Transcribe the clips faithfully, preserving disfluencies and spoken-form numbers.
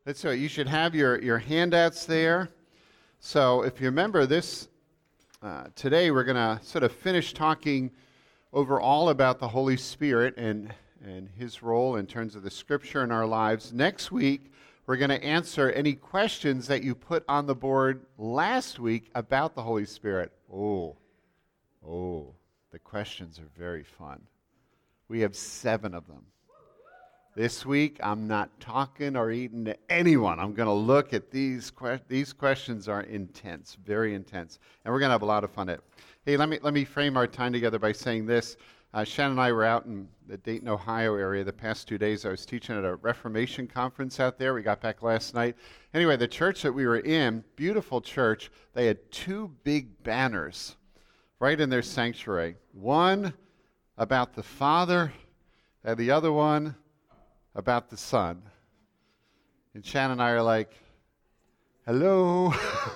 That's right. You should have your, your handouts there. So if you remember this, uh, today we're going to sort of finish talking overall about the Holy Spirit and, and his role in terms of the Scripture in our lives. Next week, we're going to answer any questions that you put on the board last week about the Holy Spirit. Oh, oh, the questions are very fun. We have seven of them. This week, I'm not talking or eating to anyone. I'm going to look at these que- these questions are intense, very intense, and we're going to have a lot of fun at it. Hey, let me let me frame our time together by saying this. Uh, Shannon and I were out in the Dayton, Ohio area the past two days. I was teaching at a Reformation conference out there. We got back last night. Anyway, the church that we were in, beautiful church, they had two big banners right in their sanctuary. One about the Father, and the other one about the Son. And Shannon and I are like, hello,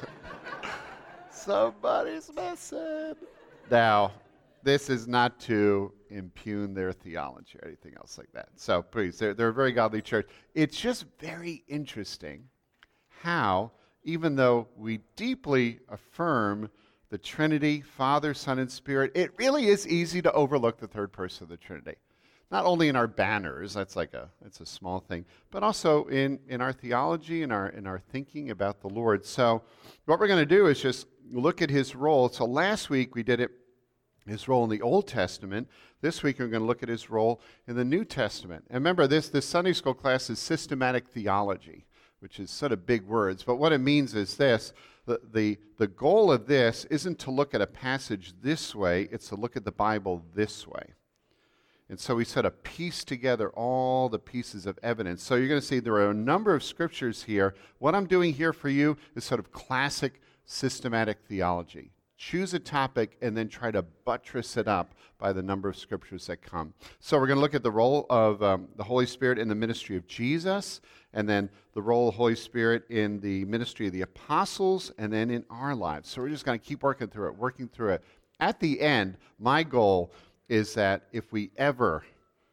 somebody's messing. Now, this is not to impugn their theology or anything else like that. So please, they're, they're a very godly church. It's just very interesting how, even though we deeply affirm the Trinity, Father, Son, and Spirit, it really is easy to overlook the third person of the Trinity. Not only in our banners, that's like a that's a small thing, but also in, in our theology, in our in our thinking about the Lord. So what we're going to do is just look at his role. So last week we did it, his role in the Old Testament. This week we're going to look at his role in the New Testament. And remember, this, this Sunday school class is systematic theology, which is sort of big words. But what it means is this. The, the, the goal of this isn't to look at a passage this way, it's to look at the Bible this way. And so we sort of piece together all the pieces of evidence. So you're going to see there are a number of scriptures here. What I'm doing here for you is sort of classic systematic theology. Choose a topic and then try to buttress it up by the number of scriptures that come. So we're going to look at the role of um, the Holy Spirit in the ministry of Jesus, and then the role of the Holy Spirit in the ministry of the apostles, and then in our lives. So we're just going to keep working through it, working through it. At the end, my goal is that if we ever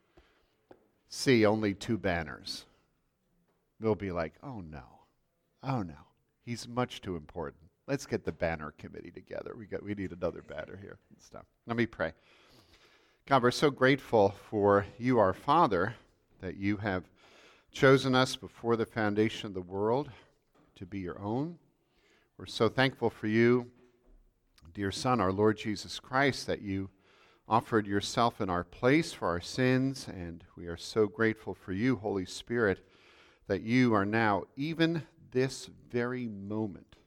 see only two banners, we'll be like, oh no, oh no, he's much too important. Let's get the banner committee together. We got, we need another banner here and stuff. Let me pray. God, we're so grateful for you, our Father, that you have chosen us before the foundation of the world to be your own. We're so thankful for you, dear Son, our Lord Jesus Christ, that you offered yourself in our place for our sins, and we are so grateful for you, Holy Spirit, that you are now, even this very moment,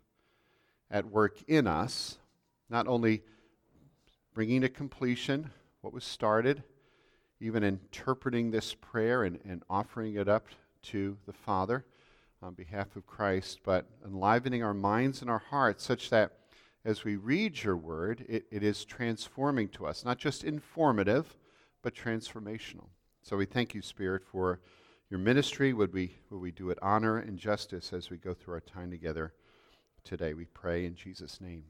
at work in us, not only bringing to completion what was started, even interpreting this prayer and, and offering it up to the Father on behalf of Christ, but enlivening our minds and our hearts such that as we read your word, it, it is transforming to us, not just informative, but transformational. So we thank you, Spirit, for your ministry. Would we, would we do it honor and justice as we go through our time together today? We pray in Jesus' name.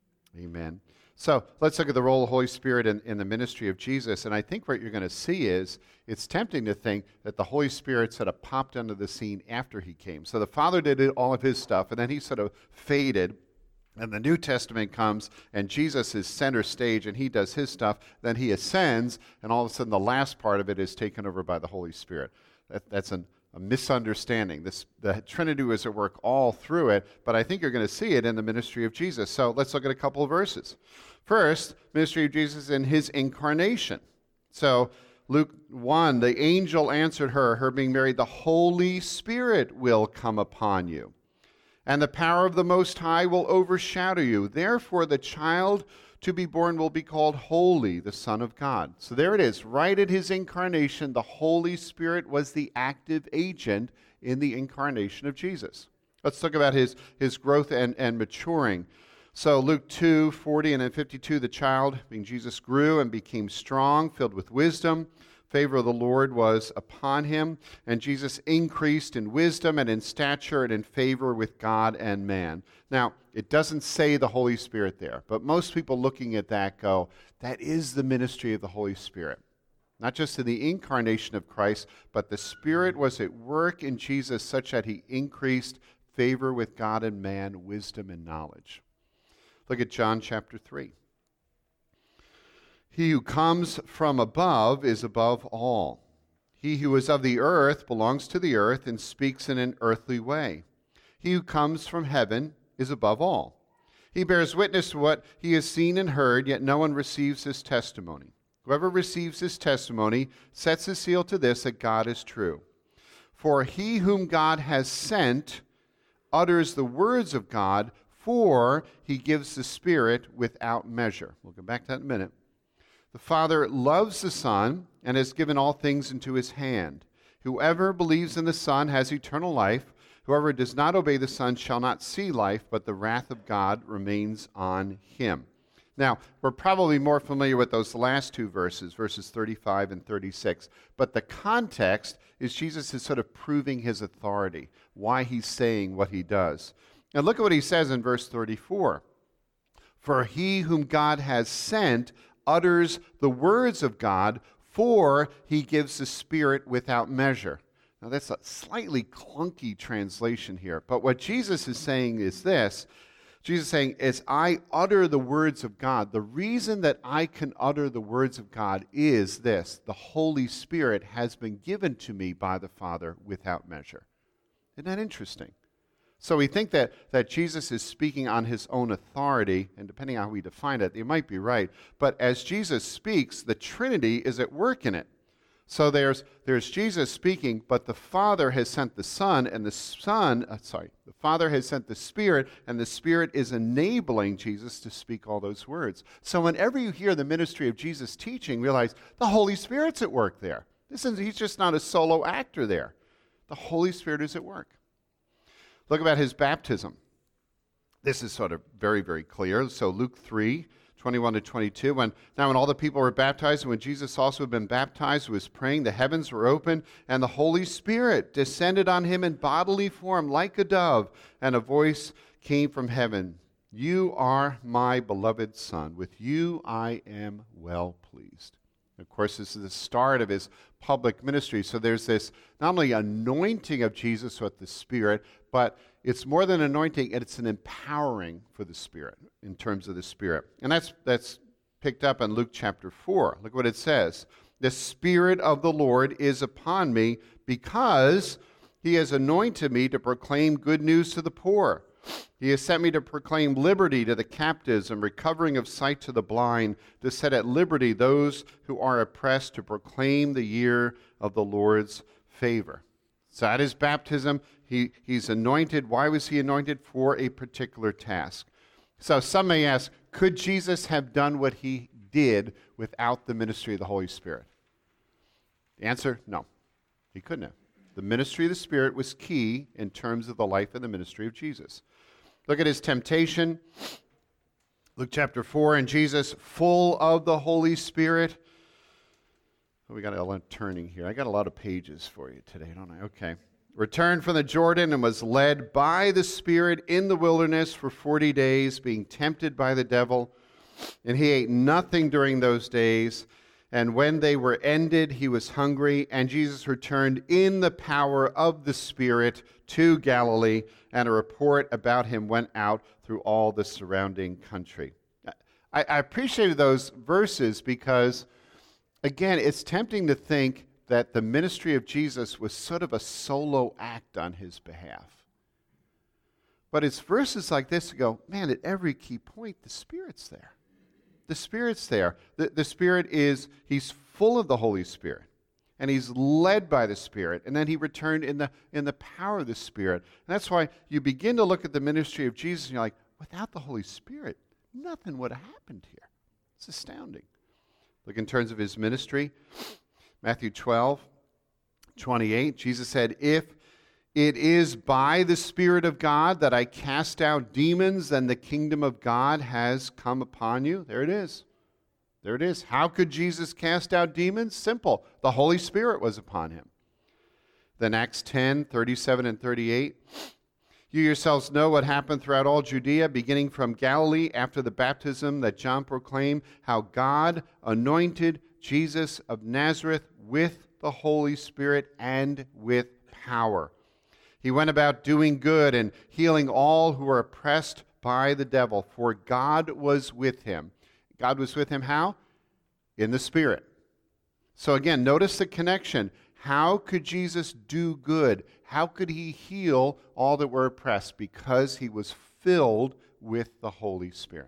Amen. So let's look at the role of the Holy Spirit in, in the ministry of Jesus. And I think what you're going to see is it's tempting to think that the Holy Spirit sort of popped onto the scene after he came. So the Father did all of his stuff, and then he sort of faded. And the New Testament comes, and Jesus is center stage, and he does his stuff. Then he ascends, and all of a sudden the last part of it is taken over by the Holy Spirit. That, that's an, a misunderstanding. This, the Trinity was at work all through it, but I think you're going to see it in the ministry of Jesus. So let's look at a couple of verses. First, ministry of Jesus in his incarnation. So Luke one, the angel answered her, her being married, the Holy Spirit will come upon you, and the power of the Most High will overshadow you. Therefore, the child to be born will be called Holy, the Son of God. So there it is. Right at his incarnation, the Holy Spirit was the active agent in the incarnation of Jesus. Let's talk about his, his growth and, and maturing. So Luke two, forty and then fifty-two, the child, being Jesus, grew and became strong, filled with wisdom. Favor of the Lord was upon him, and Jesus increased in wisdom and in stature and in favor with God and man. Now, it doesn't say the Holy Spirit there, but most people looking at that go, that is the ministry of the Holy Spirit. not just in the incarnation of Christ, but the Spirit was at work in Jesus such that he increased favor with God and man, wisdom and knowledge. Look at John chapter three. He who comes from above is above all. He who is of the earth belongs to the earth and speaks in an earthly way. He who comes from heaven is above all. He bears witness to what he has seen and heard, yet no one receives his testimony. Whoever receives his testimony sets a seal to this, that God is true. For he whom God has sent utters the words of God, for he gives the Spirit without measure. We'll come back to that in a minute. The Father loves the Son and has given all things into his hand. Whoever believes in the Son has eternal life. Whoever does not obey the Son shall not see life, but the wrath of God remains on him. Now, we're probably more familiar with those last two verses, verses thirty-five and thirty-six. But the context is Jesus is sort of proving his authority, why he's saying what he does. And look at what he says in verse thirty-four. For he whom God has sent utters the words of God, for he gives the Spirit without measure. Now, that's a slightly clunky translation here. But what Jesus is saying is this. Jesus is saying, as I utter the words of God, the reason that I can utter the words of God is this. The Holy Spirit has been given to me by the Father without measure. Isn't that interesting? So we think that, that Jesus is speaking on his own authority, and depending on how we define it, you might be right. But as Jesus speaks, the Trinity is at work in it. So there's there's Jesus speaking, but the Father has sent the Son, and the Son, uh, sorry, the Father has sent the Spirit, and the Spirit is enabling Jesus to speak all those words. So whenever you hear the ministry of Jesus teaching, realize the Holy Spirit's at work there. This is, he's just not a solo actor there. The Holy Spirit is at work. Look about his baptism. This is sort of very, very clear. So Luke three, twenty-one to twenty-two. When, now when all the people were baptized, and when Jesus also had been baptized, who was praying, the heavens were opened, and the Holy Spirit descended on him in bodily form like a dove, and a voice came from heaven. You are my beloved Son. With you I am well pleased. Of course, this is the start of his public ministry. So there's this not only anointing of Jesus with the Spirit, but it's more than anointing, it's an empowering for the Spirit, in terms of the Spirit. And that's that's picked up in Luke chapter four. Look what it says. The Spirit of the Lord is upon me, because he has anointed me to proclaim good news to the poor. He has sent me to proclaim liberty to the captives and recovering of sight to the blind, to set at liberty those who are oppressed, to proclaim the year of the Lord's favor. So at his baptism, he, he's anointed. Why was he anointed? For a particular task. So some may ask, could Jesus have done what he did without the ministry of the Holy Spirit? The answer, no. He couldn't have. The ministry of the Spirit was key in terms of the life and the ministry of Jesus. Look at his temptation. Luke chapter four, and Jesus, full of the Holy Spirit. Oh, we got a lot of turning here. I got a lot of pages for you today, don't I? Okay. Returned from the Jordan and was led by the Spirit in the wilderness for forty days, being tempted by the devil. And he ate nothing during those days. And when they were ended, he was hungry, and Jesus returned in the power of the Spirit to Galilee, and a report about him went out through all the surrounding country. I, I appreciated those verses because, again, it's tempting to think that the ministry of Jesus was sort of a solo act on his behalf. But it's verses like this to go, man, at every key point, the Spirit's there. The Spirit's there. The, the Spirit is, he's full of the Holy Spirit. And he's led by the Spirit. And then he returned in the in the power of the Spirit. And that's why you begin to look at the ministry of Jesus and you're like, without the Holy Spirit, nothing would have happened here. It's astounding. Look in terms of his ministry. Matthew twelve, twenty-eight, Jesus said, if it is by the Spirit of God that I cast out demons, then the kingdom of God has come upon you. There it is. There it is. How could Jesus cast out demons? Simple. The Holy Spirit was upon him. Then Acts ten, thirty-seven and thirty-eight. You yourselves know what happened throughout all Judea, beginning from Galilee after the baptism that John proclaimed, how God anointed Jesus of Nazareth with the Holy Spirit and with power. He went about doing good and healing all who were oppressed by the devil, for God was with him. God was with him how? In the Spirit. So again, notice the connection. How could Jesus do good? How could he heal all that were oppressed? Because he was filled with the Holy Spirit.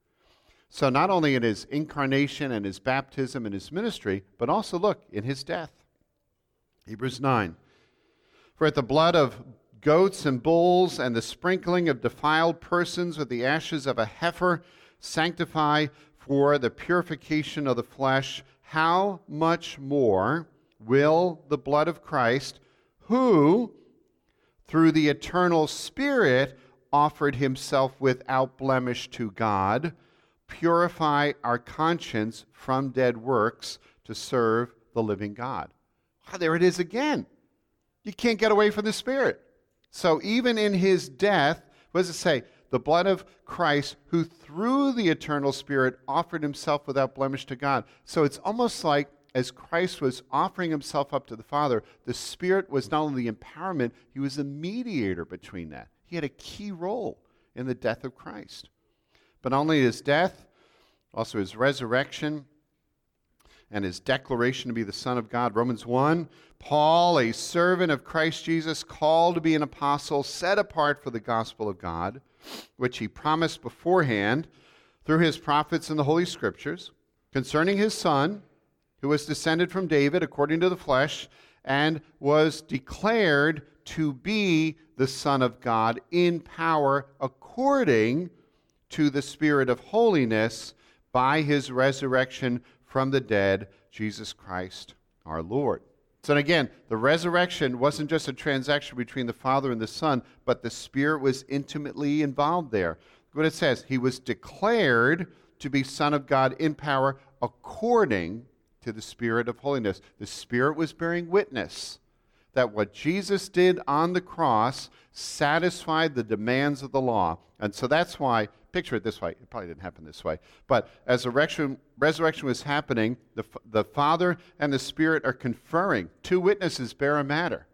So not only in his incarnation and his baptism and his ministry, but also look, in his death. Hebrews nine. For at the blood of goats and bulls and the sprinkling of defiled persons with the ashes of a heifer sanctify for the purification of the flesh, how much more will the blood of Christ, who through the eternal Spirit offered himself without blemish to God, purify our conscience from dead works to serve the living God. Wow, there it is again. You can't get away from the Spirit. So even in his death, what does it say? The blood of Christ, who through the eternal Spirit offered himself without blemish to God. So it's almost like as Christ was offering himself up to the Father, the Spirit was not only the empowerment, he was a mediator between that. He had a key role in the death of Christ. But not only his death, also his resurrection, and his declaration to be the Son of God. Romans one, Paul, a servant of Christ Jesus, called to be an apostle, set apart for the gospel of God, which he promised beforehand through his prophets in the Holy Scriptures, concerning his Son, who was descended from David according to the flesh, and was declared to be the Son of God in power according to the Spirit of holiness by his resurrection from the dead, Jesus Christ our Lord. So again, the resurrection wasn't just a transaction between the Father and the Son, but the Spirit was intimately involved there. What it says, he was declared to be Son of God in power according to the Spirit of holiness. The Spirit was bearing witness that what Jesus did on the cross satisfied the demands of the law. And so that's why, picture it this way, it probably didn't happen this way, but as the resurrection, resurrection was happening, the, the Father and the Spirit are conferring. Two witnesses bear a matter.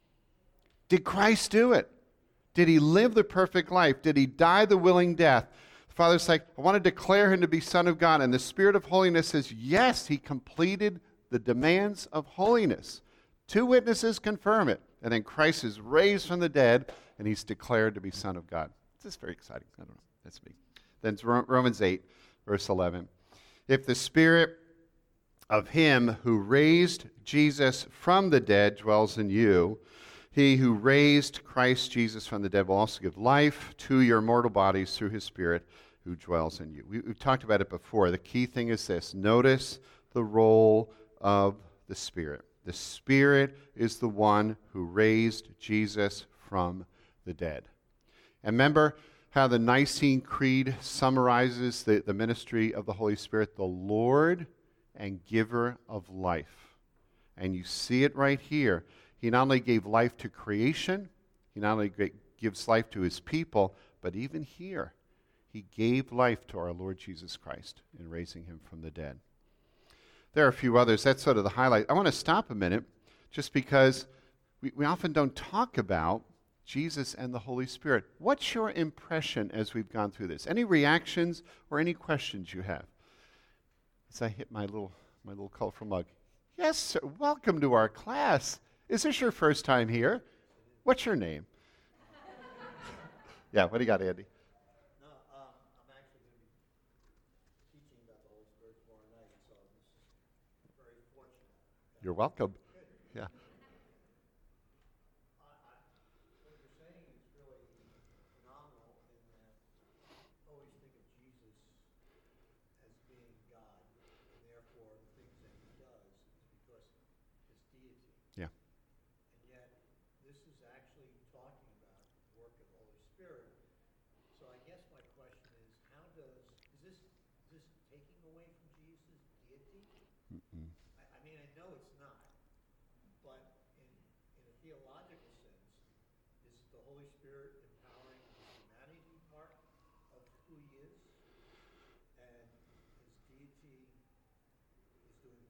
Did Christ do it? Did he live the perfect life? Did he die the willing death? The Father's like, I want to declare him to be Son of God. And the Spirit of holiness says, yes, he completed the demands of holiness. Two witnesses confirm it. And then Christ is raised from the dead, and he's declared to be Son of God. This is very exciting. I don't know. That's me. Then it's Romans eight, verse eleven. If the Spirit of him who raised Jesus from the dead dwells in you, he who raised Christ Jesus from the dead will also give life to your mortal bodies through his Spirit who dwells in you. We, we've talked about it before. The key thing is this. Notice the role of the Spirit. The Spirit is the one who raised Jesus from the dead. And remember how the Nicene Creed summarizes the, the ministry of the Holy Spirit, the Lord and giver of life. And you see it right here. He not only gave life to creation, he not only gives life to his people, but even here, he gave life to our Lord Jesus Christ in raising him from the dead. There are a few others. That's sort of the highlight. I want to stop a minute just because we, we often don't talk about Jesus and the Holy Spirit. What's your impression as we've gone through this? Any reactions or any questions you have? As I hit my little my little colorful mug. Yes, sir. Welcome to our class. Is this your first time here? What's your name? Yeah, what do you got, Andy? No, um, I'm actually going to be teaching about the Holy Spirit tomorrow night, so this is very fortunate. You're welcome. Yeah. I, I, what you're saying is really phenomenal in that I always think of Jesus as being God, and therefore the things that he does is because his deity. Yeah. And yet, this is actually talking about the work of the Holy Spirit. So I guess my question is, how does, is this, is this taking away from Jesus' deity? Mm-mm. I, I mean, I know it's not, but in, in a theological sense, is the Holy Spirit empowering the humanity part of who he is? And his deity is doing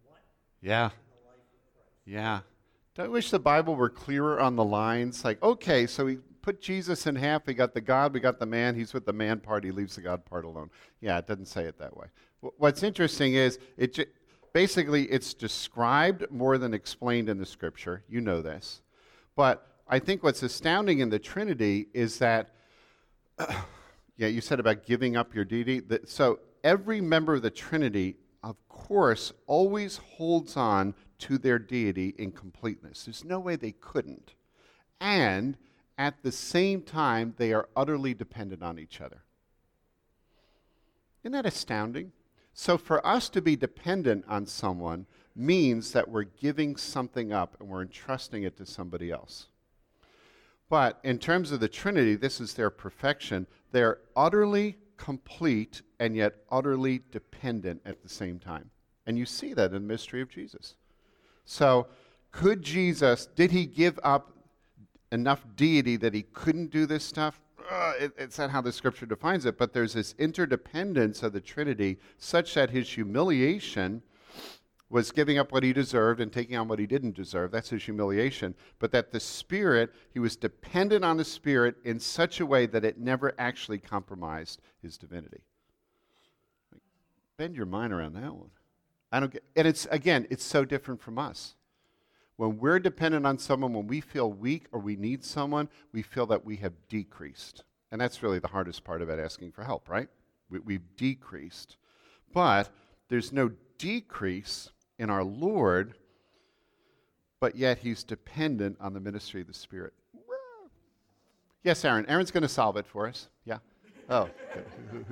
one Yeah. in the life of Christ. Yeah. Don't you wish the Bible were clearer on the lines? Like, okay, so we put Jesus in half. We got the God, we got the man. He's with the man part. He leaves the God part alone. Yeah, it doesn't say it that way. Wh- What's interesting is it ju- basically it's described more than explained in the Scripture. You know this. But I think what's astounding in the Trinity is that, yeah, you said about giving up your deity. That, so every member of the Trinity, of course, always holds on to their deity in completeness. There's no way they couldn't. And at the same time, they are utterly dependent on each other. Isn't that astounding? So for us to be dependent on someone means that we're giving something up and we're entrusting it to somebody else. But in terms of the Trinity, this is their perfection. They're utterly complete and yet utterly dependent at the same time. And you see that in the mystery of Jesus. So could Jesus, did he give up enough deity that he couldn't do this stuff? Uh, it, it's not how the Scripture defines it, but there's this interdependence of the Trinity such that his humiliation was giving up what he deserved and taking on what he didn't deserve. That's his humiliation. But that the Spirit, he was dependent on the Spirit in such a way that it never actually compromised his divinity. Bend your mind around that one. I don't get, and it's, again, it's so different from us. When we're dependent on someone, when we feel weak or we need someone, we feel that we have decreased. And that's really the hardest part about asking for help, right? We, we've decreased. But there's no decrease in our Lord, but yet he's dependent on the ministry of the Spirit. Yes, Aaron. Aaron's going to solve it for us. Yeah. Oh. Okay.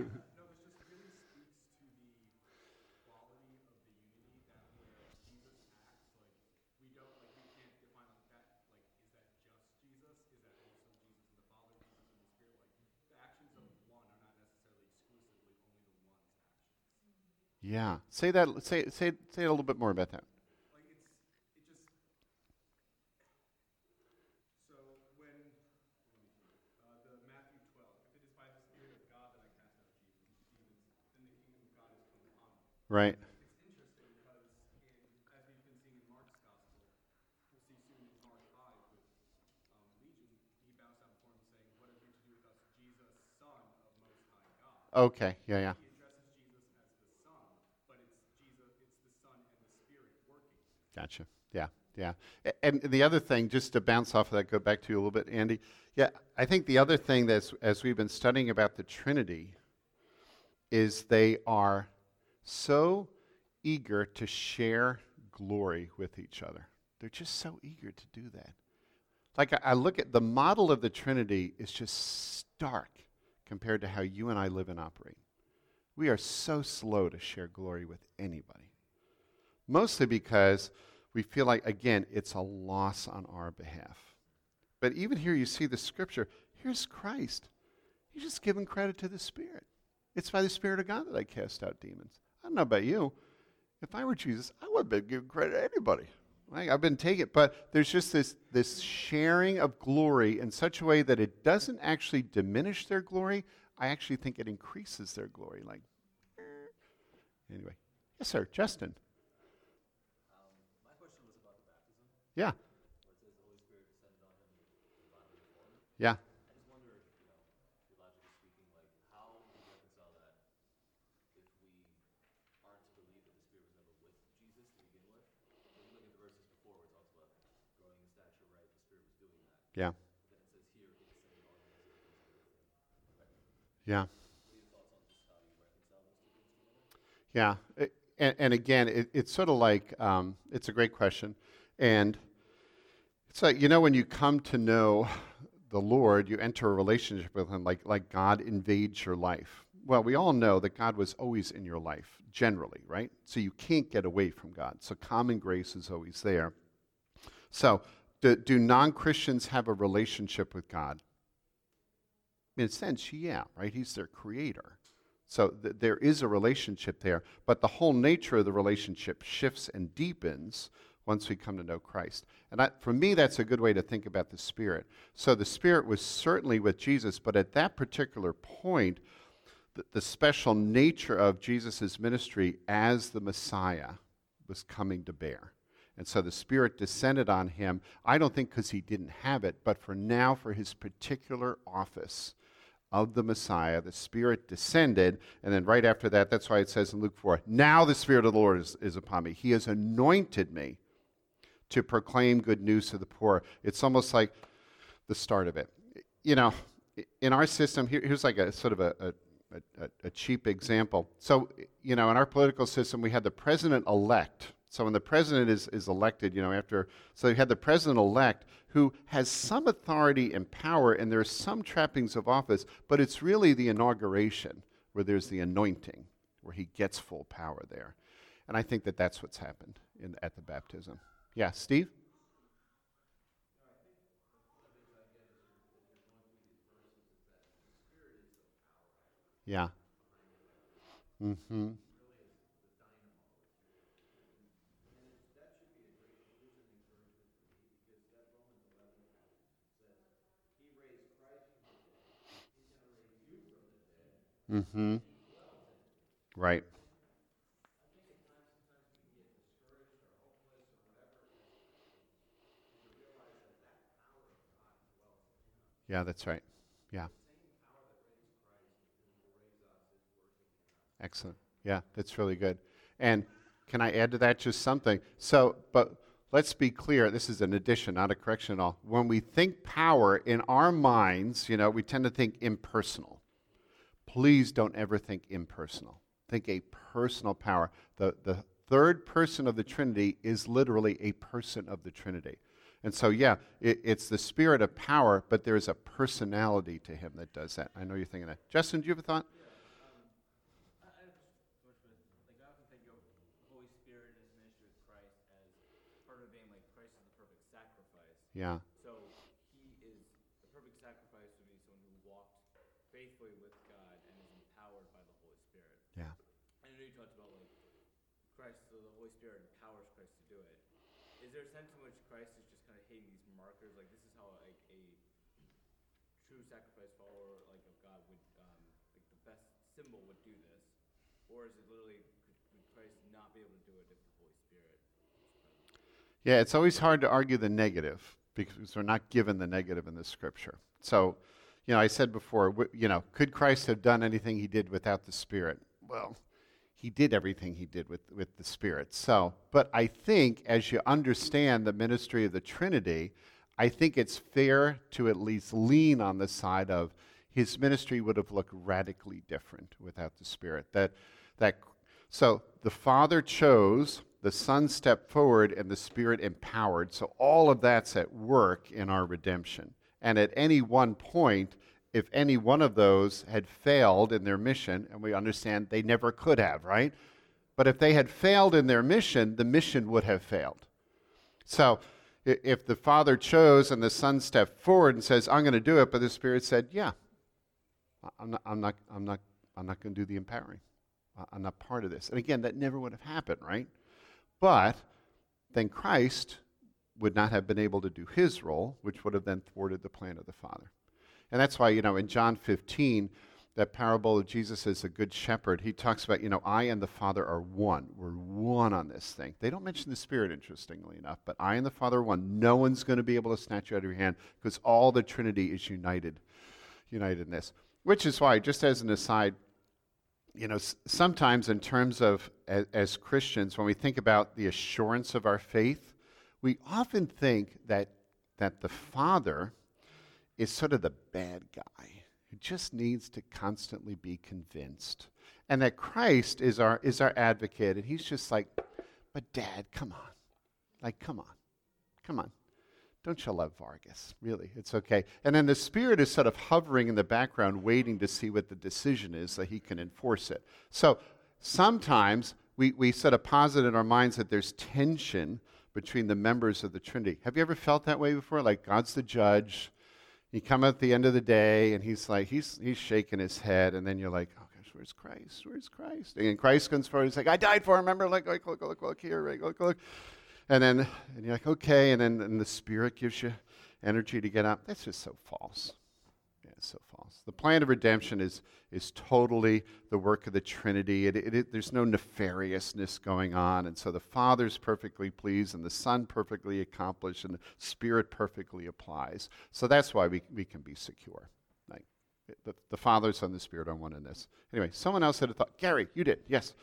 Yeah. Say that. Say say say a little bit more about that. Like it's it just so when uh, the Matthew twelve, if it is by the Spirit of God that I cast out demons, demons, then the kingdom of God has come upon you. Right. It's interesting because in, as we've been seeing in Mark's gospel, we'll see soon in Mark five with um, Legion, he bows down before him saying, "What have you to do with us, Jesus, Son of Most High God?" Okay. Yeah. Yeah. He addresses Jesus as the Son, but it's Jesus, it's the Son and the Spirit working. Gotcha. Yeah, yeah. A- And the other thing, just to bounce off of that, go back to you a little bit, Andy. Yeah, I think the other thing that's, as we've been studying about the Trinity, is they are so eager to share glory with each other. They're just so eager to do that. Like I, I look at the model of the Trinity is just stark compared to how you and I live and operate. We are so slow to share glory with anybody. Mostly because we feel like, again, it's a loss on our behalf. But even here you see the Scripture. Here's Christ. He's just giving credit to the Spirit. It's by the Spirit of God that I cast out demons. I don't know about you. If I were Jesus, I would have been giving credit to anybody. Right? I've been taking it. But there's just this, this sharing of glory in such a way that it doesn't actually diminish their glory. I actually think it increases their glory. Like, eh. Anyway. Yes, sir. Justin. Yeah. Yeah. I just wonder, you know, theologically speaking, like how do you reconcile that if we aren't to believe that the Spirit was never with Jesus to begin with? When you look at the verses before where it talks about growing in stature, right, the Spirit was doing that. Yeah. But then it says here, it descended on him as if he was with him. Right? Yeah. What are your thoughts on just how you reconcile those two things together? Yeah. It- and, and again, it, it's sort of like, um, it's a great question. And it's like, you know, when you come to know the Lord, you enter a relationship with him like, like God invades your life. Well, we all know that God was always in your life, generally, right? So you can't get away from God. So common grace is always there. So do, do non-Christians have a relationship with God? In a sense, yeah, right? He's their creator. So th- there is a relationship there, but the whole nature of the relationship shifts and deepens once we come to know Christ. And I, for me, that's a good way to think about the Spirit. So the Spirit was certainly with Jesus, but at that particular point, the, the special nature of Jesus' ministry as the Messiah was coming to bear. And so the Spirit descended on him, I don't think because he didn't have it, but for now, for his particular office of the Messiah, the Spirit descended, and then right after that, that's why it says in Luke four, now the Spirit of the Lord is, is upon me. He has anointed me to proclaim good news to the poor. It's almost like the start of it. You know, in our system, here, here's like a sort of a, a A, a cheap example. So, you know, in our political system, we had the president-elect. So when the president is, is elected, you know, after, so you had the president-elect who has some authority and power, and there's some trappings of office, but it's really the inauguration where there's the anointing, where he gets full power there. And I think that that's what's happened in, at the baptism. Yeah, Steve? Yeah. Mm-hmm. Mm-hmm. Right. Yeah, that's right. Yeah. Excellent. Yeah, that's really good. And can I add to that just something? So, but let's be clear, this is an addition, not a correction at all. When we think power in our minds, you know, we tend to think impersonal. Please don't ever think impersonal. Think a personal power. The, the third person of the Trinity is literally a person of the Trinity. And so, yeah, it, it's the Spirit of power, but there's a personality to him that does that. I know you're thinking that. Justin, do you have a thought? Yeah. So he is the perfect sacrifice for me, someone who walked faithfully with God and is empowered by the Holy Spirit. Yeah. I know you talked about like Christ, so the Holy Spirit empowers Christ to do it. Is there a sense in which Christ is just kind of hitting these markers, like this is how like a true sacrifice follower like of God would, um, like the best symbol would do this, or is it literally would Christ not be able to do it if the Holy Spirit was present? Yeah, it's always hard to argue the negative, because we're not given the negative in the Scripture. So, you know, I said before, you know, could Christ have done anything he did without the Spirit? Well, he did everything he did with, with the Spirit. So, but I think as you understand the ministry of the Trinity, I think it's fair to at least lean on the side of his ministry would have looked radically different without the Spirit. That, that, so the Father chose, the Son stepped forward, and the Spirit empowered. So all of that's at work in our redemption. And at any one point, if any one of those had failed in their mission, and we understand they never could have, right? But if they had failed in their mission, the mission would have failed. So if the Father chose and the Son stepped forward and says, I'm going to do it, but the Spirit said, yeah, I'm not, I'm not, I'm not, I'm not going to do the empowering. I'm not part of this. And again, that never would have happened, right? But then Christ would not have been able to do his role, which would have then thwarted the plan of the Father. And that's why, you know, in John fifteen, that parable of Jesus as a good shepherd, he talks about, you know, I and the Father are one. We're one on this thing. They don't mention the Spirit, interestingly enough, but I and the Father are one. No one's going to be able to snatch you out of your hand because all the Trinity is united, united in this. Which is why, just as an aside, you know, s- sometimes in terms of, as, as Christians, when we think about the assurance of our faith, we often think that that the Father is sort of the bad guy who just needs to constantly be convinced. And that Christ is our is our advocate, and he's just like, but Dad, come on. Like, come on. Come on. Don't you love Vargas? Really, it's okay. And then the Spirit is sort of hovering in the background, waiting to see what the decision is so he can enforce it. So sometimes we, we sort of posit in our minds that there's tension between the members of the Trinity. Have you ever felt that way before? Like God's the judge. You come at the end of the day, and he's like, he's he's shaking his head, and then you're like, oh gosh, where's Christ? Where's Christ? And Christ comes forward, he's like, I died for him, remember? Like, look, look, look, look here, right? Look, look. And then and you're like, okay, and then and the Spirit gives you energy to get up. That's just so false. Yeah, is so false. The plan of redemption is, is totally the work of the Trinity. It, it, it, there's no nefariousness going on. And so the Father's perfectly pleased, and the Son perfectly accomplished, and the Spirit perfectly applies. So that's why we, we can be secure. Like the, the Father, Son, and the Spirit are one in this. Anyway, someone else had a thought. Gary, you did. Yes.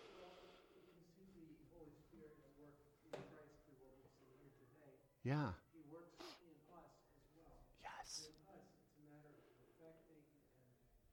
Yeah. He works in us as well. Yes. In us, it's a matter of perfecting and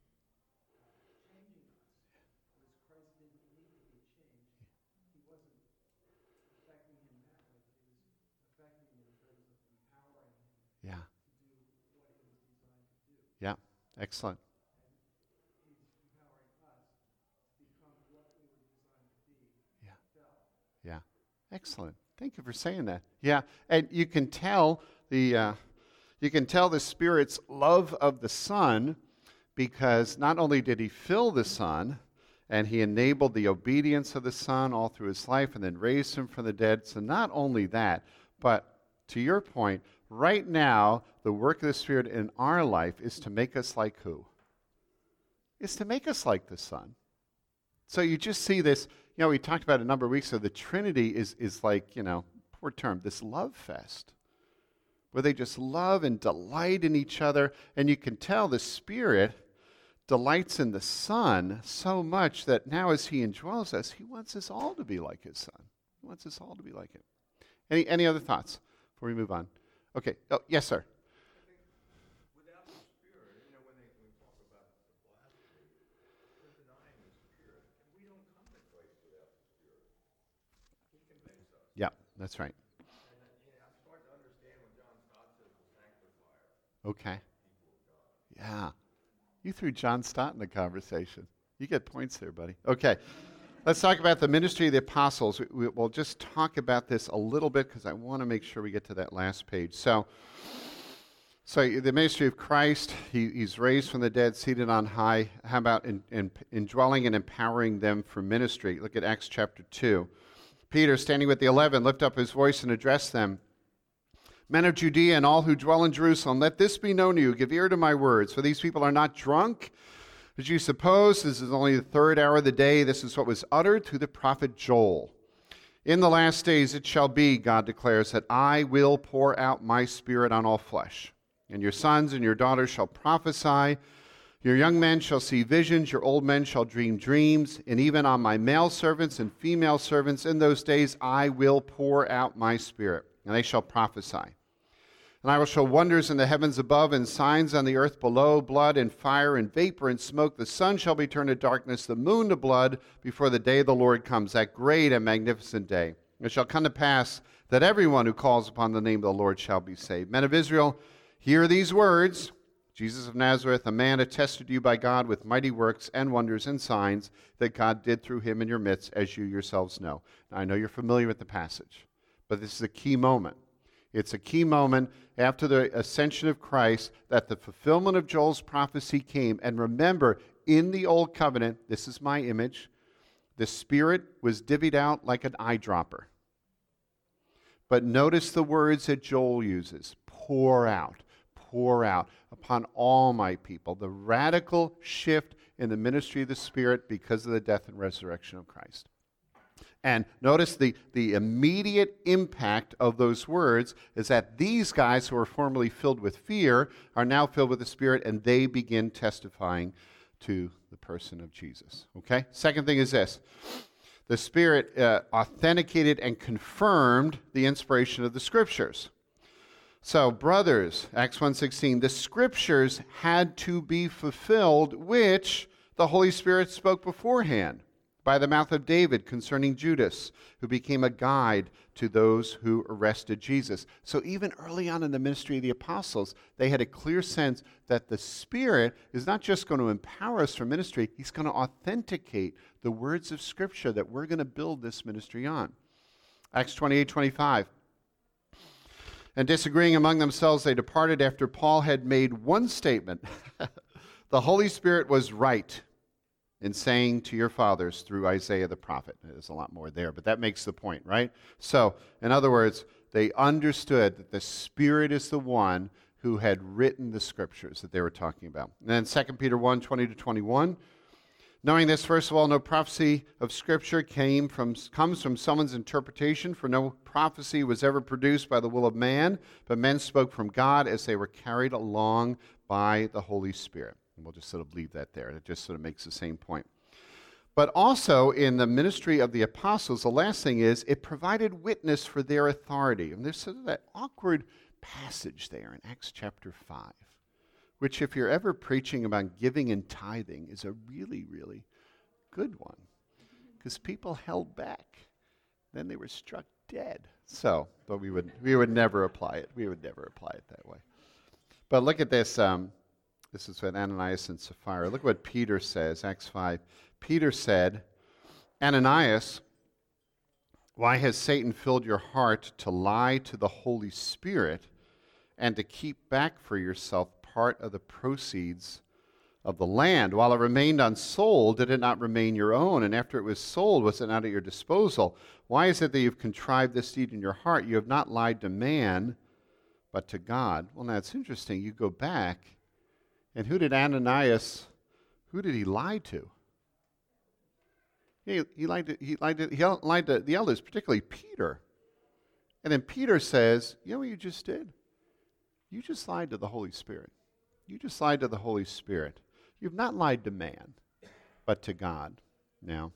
uh, changing us. Because Christ didn't need to be changed. He wasn't perfecting him that way. He was perfecting him in terms of empowering him Yeah. to do what he was designed to do. Yeah. Excellent. And he's empowering us to become what we were designed to be. Yeah. Himself. Yeah. Excellent. Thank you for saying that. Yeah, and you can tell the uh, you can tell the Spirit's love of the Son, because not only did he fill the Son, and he enabled the obedience of the Son all through his life, and then raised him from the dead. So not only that, but to your point, right now the work of the Spirit in our life is to make us like who? It's to make us like the Son. So you just see this. You know, we talked about it a number of weeks ago. The Trinity is, is like, you know, poor term, this love fest, where they just love and delight in each other. And you can tell the Spirit delights in the Son so much that now as he indwells us, he wants us all to be like his Son. He wants us all to be like him. Any, any other thoughts before we move on? Okay. Oh, yes, sir. Without the Spirit, you know, when they when we talk about the blasphemy, they're denying the Spirit, and we don't come to Christ without the Spirit. He convicts us. Yeah, that's right. And uh, you know, I'm starting to understand when John Stott says the sanctifier, Okay. people of God. Yeah. You threw John Stott in the conversation. You get points there, buddy. Okay. Let's talk about the ministry of the apostles. We, we, we'll just talk about this a little bit because I want to make sure we get to that last page. So, so the ministry of Christ, he, he's raised from the dead, seated on high. How about in, in, indwelling and empowering them for ministry? Look at Acts chapter two. Peter, standing with the eleven, lifted up his voice and addressed them. Men of Judea and all who dwell in Jerusalem, let this be known to you. Give ear to my words, for these people are not drunk, as you suppose. This is only the third hour of the day. This is what was uttered through the prophet Joel. In the last days it shall be, God declares, that I will pour out my Spirit on all flesh. And your sons and your daughters shall prophesy. Your young men shall see visions. Your old men shall dream dreams. And even on my male servants and female servants in those days I will pour out my Spirit, and they shall prophesy. And I will show wonders in the heavens above and signs on the earth below, blood and fire and vapor and smoke. The sun shall be turned to darkness, the moon to blood, before the day of the Lord comes, that great and magnificent day. It shall come to pass that everyone who calls upon the name of the Lord shall be saved. Men of Israel, hear these words. Jesus of Nazareth, a man attested to you by God with mighty works and wonders and signs that God did through him in your midst, as you yourselves know. Now, I know you're familiar with the passage, but this is a key moment. It's a key moment after the ascension of Christ that the fulfillment of Joel's prophecy came. And remember, in the Old Covenant, this is my image, the Spirit was divvied out like an eyedropper. But notice the words that Joel uses: pour out, pour out upon all my people. The radical shift in the ministry of the Spirit because of the death and resurrection of Christ. And notice the, the immediate impact of those words is that these guys who were formerly filled with fear are now filled with the Spirit, and they begin testifying to the person of Jesus. Okay? Second thing is this. The Spirit uh, authenticated and confirmed the inspiration of the Scriptures. So, brothers, Acts one sixteen, the Scriptures had to be fulfilled, which the Holy Spirit spoke beforehand by the mouth of David concerning Judas, who became a guide to those who arrested Jesus. So even early on in the ministry of the apostles, they had a clear sense that the Spirit is not just going to empower us for ministry, he's going to authenticate the words of Scripture that we're going to build this ministry on. Acts twenty-eight twenty-five. And disagreeing among themselves, they departed after Paul had made one statement. The Holy Spirit was right in saying to your fathers through Isaiah the prophet. There's a lot more there, but that makes the point, right? So, in other words, they understood that the Spirit is the one who had written the scriptures that they were talking about. And then Second Peter one, twenty to twenty-one. Knowing this, first of all, no prophecy of Scripture came from, comes from someone's interpretation, for no prophecy was ever produced by the will of man, but men spoke from God as they were carried along by the Holy Spirit. And we'll just sort of leave that there. It just sort of makes the same point. But also in the ministry of the apostles, the last thing is it provided witness for their authority. And there's sort of that awkward passage there in Acts chapter five. Which, if you're ever preaching about giving and tithing, is a really, really good one. Because people held back. Then they were struck dead. So, but we would we would never apply it. We would never apply it that way. But look at this. Um, this is what Ananias and Sapphira. Look what Peter says, Acts five. Peter said, Ananias, why has Satan filled your heart to lie to the Holy Spirit and to keep back for yourself part of the proceeds of the land? While it remained unsold, did it not remain your own? And after it was sold, was it not at your disposal? Why is it that you've contrived this deed in your heart? You have not lied to man, but to God. Well, now it's interesting. You go back, and who did Ananias, who did he lie to? He, he, lied to he lied to he lied to the elders, particularly Peter. And then Peter says, you know what you just did? You just lied to the Holy Spirit. You just lied to the Holy Spirit. You've not lied to man, but to God. Now,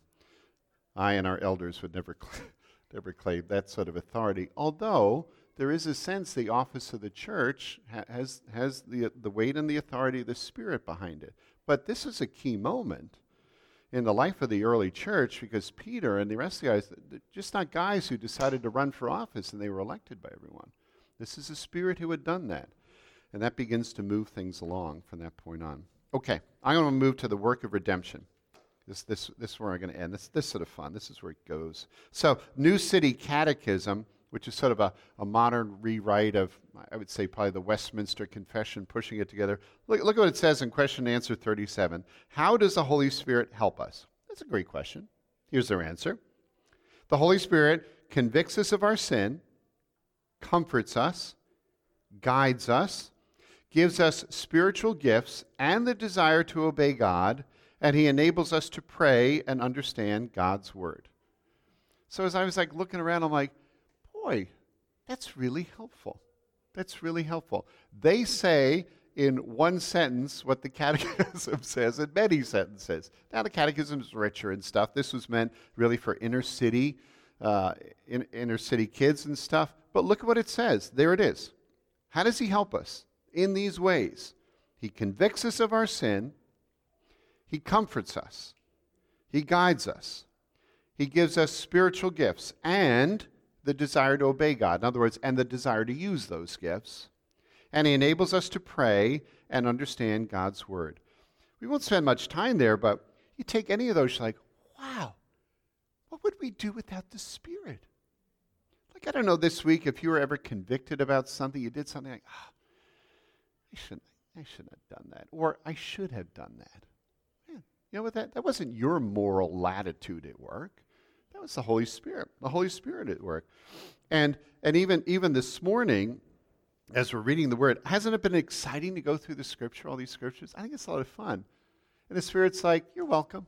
I and our elders would never, never claim that sort of authority, although there is a sense the office of the church ha- has, has the, the weight and the authority of the Spirit behind it. But this is a key moment in the life of the early church because Peter and the rest of the guys, they're just not guys who decided to run for office and they were elected by everyone. This is the Spirit who had done that. And that begins to move things along from that point on. Okay, I'm going to move to the work of redemption. This, this, this is where I'm going to end. This, this is sort of fun. This is where it goes. So, New City Catechism, which is sort of a, a modern rewrite of, I would say, probably the Westminster Confession, pushing it together. Look, look at what it says in question and answer thirty-seven. How does the Holy Spirit help us? That's a great question. Here's their answer. The Holy Spirit convicts us of our sin, comforts us, guides us, gives us spiritual gifts and the desire to obey God, and he enables us to pray and understand God's word. So as I was like looking around, I'm like, boy, that's really helpful. That's really helpful. They say in one sentence what the Catechism says in many sentences. Now the Catechism is richer and stuff. This was meant really for inner city, uh, in, inner city kids and stuff. But look at what it says. There it is. How does he help us? In these ways. He convicts us of our sin. He comforts us. He guides us. He gives us spiritual gifts and the desire to obey God. In other words, and the desire to use those gifts. And he enables us to pray and understand God's word. We won't spend much time there, but you take any of those, you're like, wow, what would we do without the Spirit? Like, I don't know, this week, if you were ever convicted about something, you did something like, ah, I shouldn't, I shouldn't have done that, or I should have done that. Man, you know what, that, that wasn't your moral latitude at work. That was the Holy Spirit, the Holy Spirit at work. And and even even this morning, as we're reading the Word, hasn't it been exciting to go through the Scripture, all these Scriptures? I think it's a lot of fun. And the Spirit's like, you're welcome.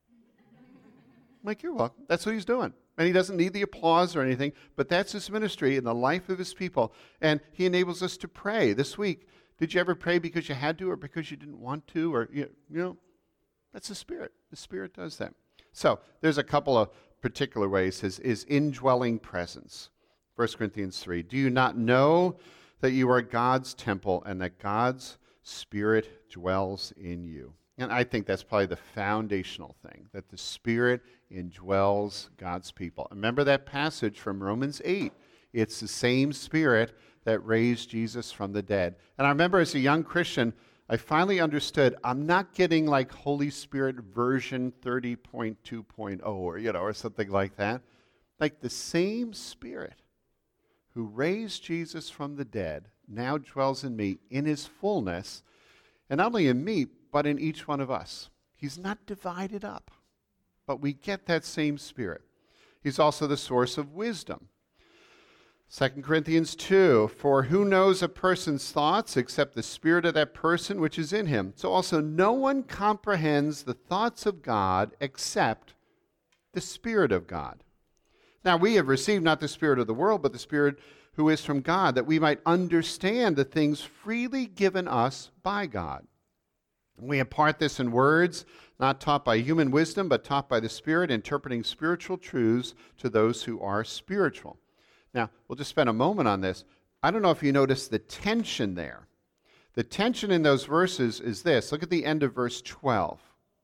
I'm like, you're welcome. That's what he's doing. And he doesn't need the applause or anything, but that's his ministry in the life of his people. And he enables us to pray. This week, did you ever pray because you had to or because you didn't want to? Or, you know, that's the Spirit. The Spirit does that. So there's a couple of particular ways. His, his indwelling presence. First Corinthians three. Do you not know that you are God's temple and that God's Spirit dwells in you? And I think that's probably the foundational thing, that the Spirit indwells God's people. Remember that passage from Romans eight. It's the same Spirit that raised Jesus from the dead. And I remember as a young Christian, I finally understood I'm not getting like Holy Spirit version thirty point two point oh or, you know, or something like that. Like the same Spirit who raised Jesus from the dead now dwells in me in his fullness, and not only in me, but in each one of us. He's not divided up, but we get that same Spirit. He's also the source of wisdom. Second Corinthians two, for who knows a person's thoughts except the spirit of that person which is in him? So also no one comprehends the thoughts of God except the Spirit of God. Now we have received not the spirit of the world, but the Spirit who is from God, that we might understand the things freely given us by God. We impart this in words, not taught by human wisdom, but taught by the Spirit, interpreting spiritual truths to those who are spiritual. Now, we'll just spend a moment on this. I don't know if you notice the tension there. The tension in those verses is this. Look at the end of verse twelve.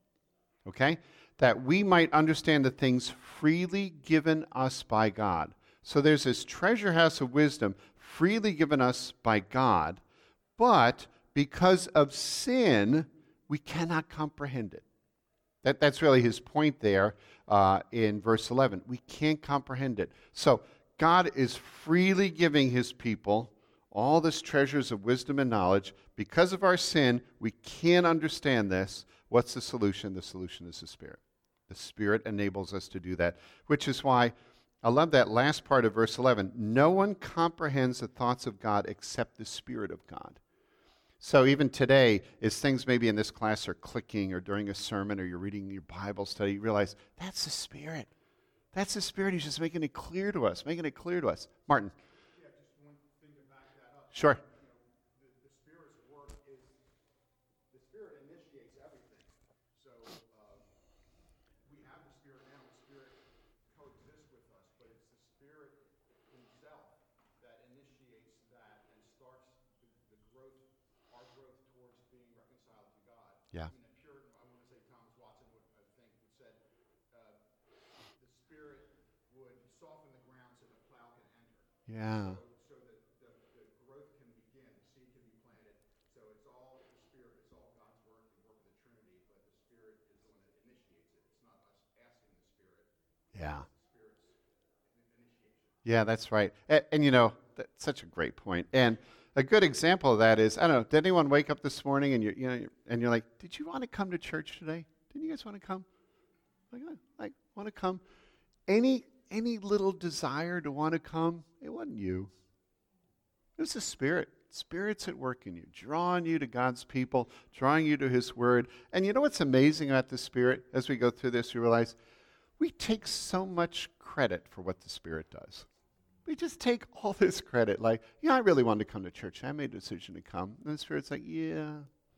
Okay? That we might understand the things freely given us by God. So there's this treasure house of wisdom freely given us by God, but because of sin, we cannot comprehend it. That, that's really his point there uh, in verse eleven. We can't comprehend it. So God is freely giving his people all this treasures of wisdom and knowledge. Because of our sin, we can't understand this. What's the solution? The solution is the Spirit. The Spirit enables us to do that, which is why I love that last part of verse eleven. No one comprehends the thoughts of God except the Spirit of God. So even today, as things maybe in this class are clicking or during a sermon or you're reading your Bible study, you realize that's the Spirit. That's the Spirit. He's just making it clear to us, making it clear to us. Martin. Yeah, just one thing to back that up. Sure. You know, the, the Spirit's work is, the Spirit initiates everything. So uh, we have the Spirit now, the Spirit coexists with us, but it's the Spirit himself that initiates that and starts the, the growth, our growth towards being reconciled to God. Yeah. I mean, a Puritan, I want to say Thomas Watson would, I think, would said, uh, the Spirit would soften the ground so the plow can enter. Yeah. So, so that the, the growth can begin, the seed can be planted. So it's all the Spirit, it's all God's work, the work of the Trinity, but the Spirit is the one that initiates it. It's not us asking the Spirit. Yeah. It's the Spirit's initiation. Yeah, that's right. And, and you know, that's such a great point. And a good example of that is, I don't know, did anyone wake up this morning and you're, you know, you're, and you're like, did you want to come to church today? Didn't you guys want to come? Like, uh, like want to come? Any any little desire to want to come? It wasn't you. It was the Spirit. Spirit's at work in you, drawing you to God's people, drawing you to His Word. And you know what's amazing about the Spirit? As we go through this, you realize we take so much credit for what the Spirit does. We just take all this credit, like, yeah, I really wanted to come to church. I made a decision to come. And the Spirit's like, yeah,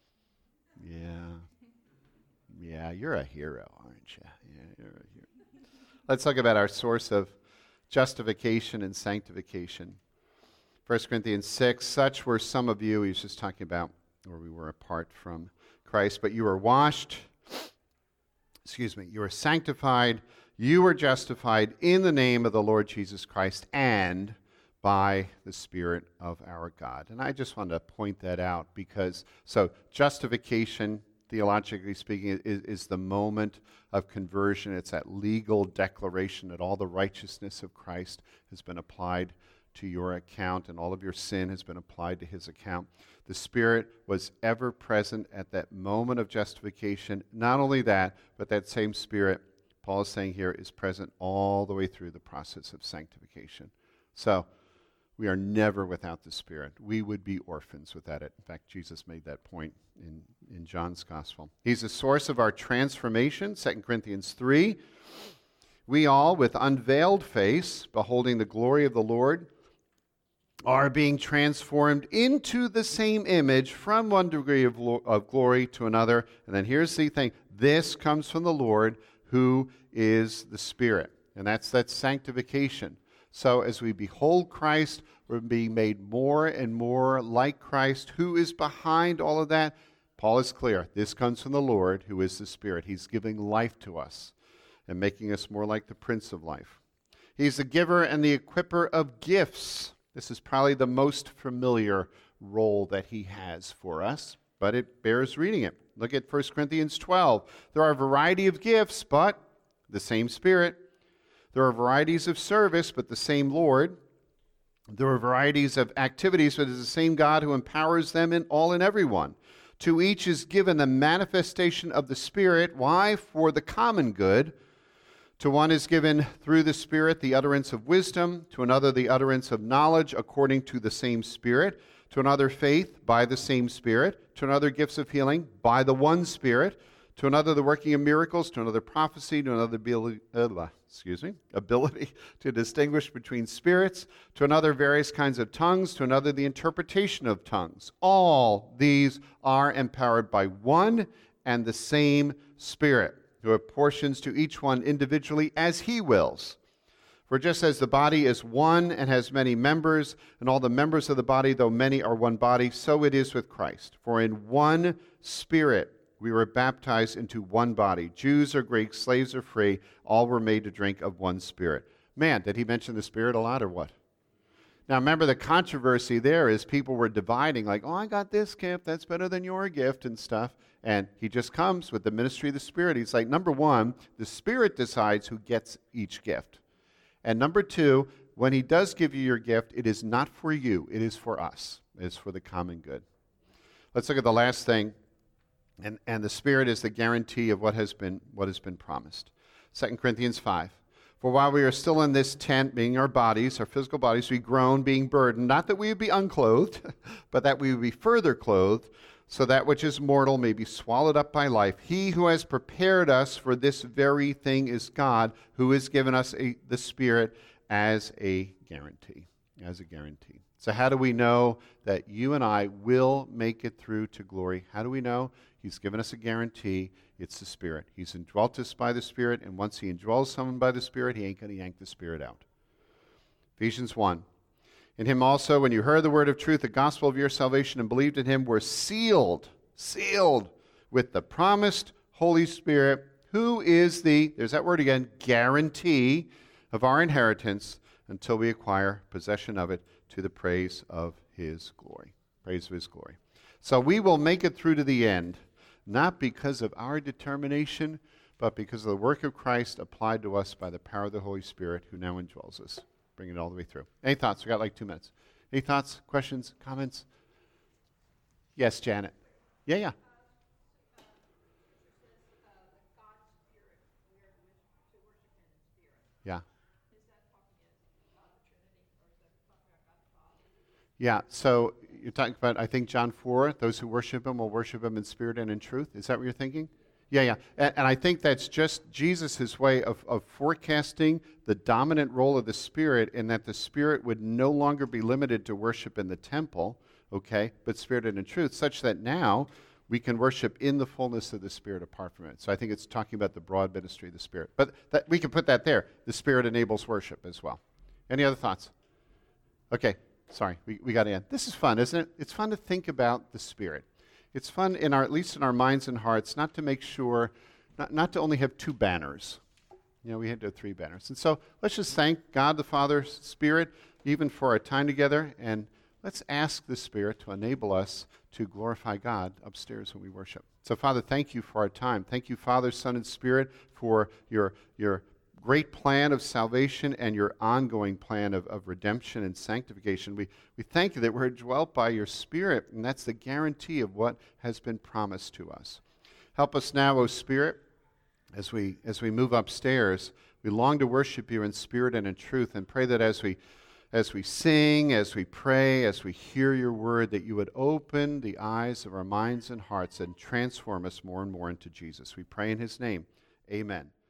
yeah, yeah, you're a hero, aren't you? Yeah, you're a hero. Let's talk about our source of justification and sanctification. First Corinthians six, such were some of you, he's just talking about where we were apart from Christ, but you were washed, excuse me, you were sanctified, you were justified in the name of the Lord Jesus Christ and by the Spirit of our God. And I just wanted to point that out because, so justification, theologically speaking, is, is the moment of conversion. It's that legal declaration that all the righteousness of Christ has been applied to your account and all of your sin has been applied to his account. The Spirit was ever present at that moment of justification. Not only that, but that same Spirit, Paul is saying here, is present all the way through the process of sanctification. So we are never without the Spirit. We would be orphans without it. In fact, Jesus made that point in, in John's Gospel. He's the source of our transformation, Second Corinthians three. We all, with unveiled face, beholding the glory of the Lord, are being transformed into the same image from one degree of, lo- of glory to another. And then here's the thing. This comes from the Lord, who is the Spirit. And that's that sanctification. So as we behold Christ, we're being made more and more like Christ. Who is behind all of that? Paul is clear. This comes from the Lord, who is the Spirit. He's giving life to us and making us more like the Prince of Life. He's the giver and the equipper of gifts. This is probably the most familiar role that he has for us, but it bears reading it. Look at First Corinthians twelve. There are a variety of gifts, but the same Spirit. There are varieties of service, but the same Lord. There are varieties of activities, but it is the same God who empowers them in all and everyone. To each is given the manifestation of the Spirit. Why? For the common good. To one is given through the Spirit the utterance of wisdom, to another the utterance of knowledge according to the same Spirit, to another faith by the same Spirit, to another gifts of healing by the one Spirit, to another the working of miracles, to another prophecy, to another ability, uh, excuse me, ability to distinguish between spirits, to another various kinds of tongues, to another the interpretation of tongues. All these are empowered by one and the same Spirit, who apportions to each one individually as he wills. For just as the body is one and has many members, and all the members of the body, though many, are one body, so it is with Christ. For in one Spirit we were baptized into one body. Jews or Greeks, slaves or free, all were made to drink of one Spirit. Man, did he mention the Spirit a lot or what? Now remember, the controversy there is people were dividing, like, oh, I got this gift, that's better than your gift and stuff. And he just comes with the ministry of the Spirit. He's like, number one, the Spirit decides who gets each gift. And number two, when he does give you your gift, it is not for you, it is for us. It is for the common good. Let's look at the last thing. And, and the Spirit is the guarantee of what has been, what has been promised. Second Corinthians five. For while we are still in this tent, being our bodies, our physical bodies, we groan, being burdened, not that we would be unclothed, but that we would be further clothed, so that which is mortal may be swallowed up by life. He who has prepared us for this very thing is God, who has given us a, the Spirit as a guarantee. As a guarantee. So how do we know that you and I will make it through to glory? How do we know? He's given us a guarantee. It's the Spirit. He's indwelt us by the Spirit, and once he indwells someone by the Spirit, he ain't going to yank the Spirit out. Ephesians one. In him also, when you heard the word of truth, the gospel of your salvation, and believed in him, were sealed, sealed with the promised Holy Spirit, who is the, there's that word again, guarantee of our inheritance until we acquire possession of it to the praise of his glory. Praise of his glory. So we will make it through to the end, not because of our determination, but because of the work of Christ applied to us by the power of the Holy Spirit who now indwells us. Bring it all the way through. Any thoughts? We got like two minutes. Any thoughts, questions, comments? Yes, Janet. Yeah, yeah. Yeah. Yeah, so you're talking about, I think, John four, those who worship him will worship him in spirit and in truth. Is that what you're thinking? Yeah, yeah. And, and I think that's just Jesus' way of, of forecasting the dominant role of the Spirit, in that the Spirit would no longer be limited to worship in the temple, okay, but spirit and in truth, such that now we can worship in the fullness of the Spirit apart from it. So I think it's talking about the broad ministry of the Spirit. But that, we can put that there. The Spirit enables worship as well. Any other thoughts? Okay, sorry, we, we got to end. This is fun, isn't it? It's fun to think about the Spirit. It's fun, in our, at least in our minds and hearts, not to make sure, not, not to only have two banners. You know, we had to have three banners. And so let's just thank God the Father, Spirit, even for our time together, and let's ask the Spirit to enable us to glorify God upstairs when we worship. So, Father, thank you for our time. Thank you, Father, Son, and Spirit, for your, your great plan of salvation and your ongoing plan of, of redemption and sanctification. We, we thank you that we're dwelt by your Spirit, and that's the guarantee of what has been promised to us. Help us now, O Spirit, as we, as we move upstairs. We long to worship you in spirit and in truth, and pray that as we, as we sing, as we pray, as we hear your word, that you would open the eyes of our minds and hearts and transform us more and more into Jesus. We pray in his name. Amen.